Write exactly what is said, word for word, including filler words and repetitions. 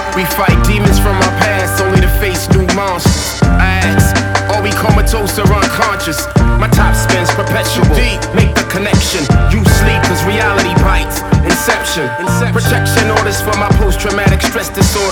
We fight demons from our past, only to face new monsters. I ask, are we comatose or unconscious? My top spins perpetual, deep, make the connection. You sleep cause reality bites, inception. Protection orders for my post-traumatic stress disorder.